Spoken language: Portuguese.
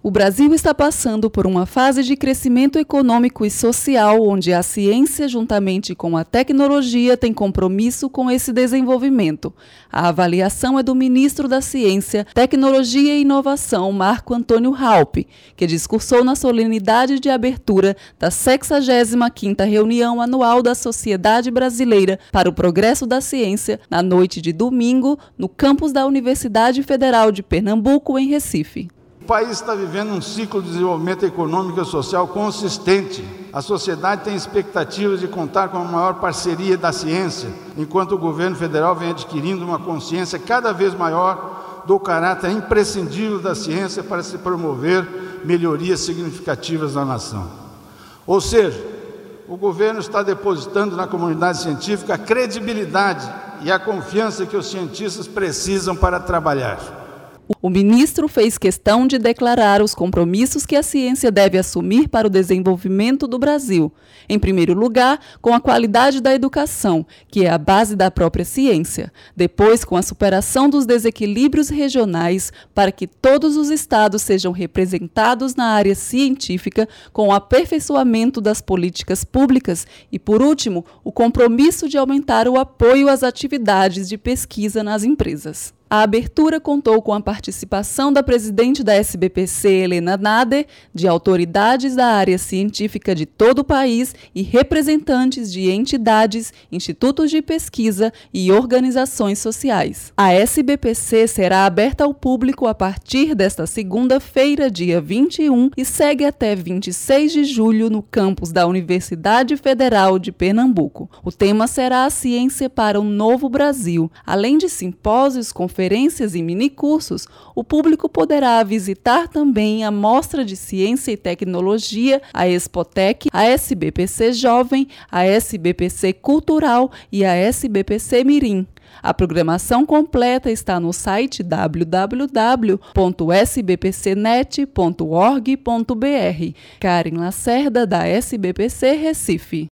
O Brasil está passando por uma fase de crescimento econômico e social onde a ciência, juntamente com a tecnologia, tem compromisso com esse desenvolvimento. A avaliação é do ministro da Ciência, Tecnologia e Inovação, Marco Antônio Raupp, que discursou na solenidade de abertura da 65ª reunião anual da Sociedade Brasileira para o Progresso da Ciência, na noite de domingo, no campus da Universidade Federal de Pernambuco, em Recife. O país está vivendo um ciclo de desenvolvimento econômico e social consistente. A sociedade tem expectativas de contar com a maior parceria da ciência, enquanto o governo federal vem adquirindo uma consciência cada vez maior do caráter imprescindível da ciência para se promover melhorias significativas na nação. Ou seja, o governo está depositando na comunidade científica a credibilidade e a confiança que os cientistas precisam para trabalhar. O ministro fez questão de declarar os compromissos que a ciência deve assumir para o desenvolvimento do Brasil. Em primeiro lugar, com a qualidade da educação, que é a base da própria ciência. Depois, com a superação dos desequilíbrios regionais, para que todos os estados sejam representados na área científica, com o aperfeiçoamento das políticas públicas. E, por último, o compromisso de aumentar o apoio às atividades de pesquisa nas empresas. A abertura contou com a participação da presidente da SBPC, Helena Nader, de autoridades da área científica de todo o país e representantes de entidades, institutos de pesquisa e organizações sociais. A SBPC será aberta ao público a partir desta segunda-feira, dia 21, e segue até 26 de julho no campus da Universidade Federal de Pernambuco. O tema será a ciência para um novo Brasil. Além de simpósios, conferências e minicursos, o público poderá visitar também a Mostra de Ciência e Tecnologia, a Expotec, a SBPC Jovem, a SBPC Cultural e a SBPC Mirim. A programação completa está no site www.sbpcnet.org.br. Karen Lacerda, da SBPC Recife.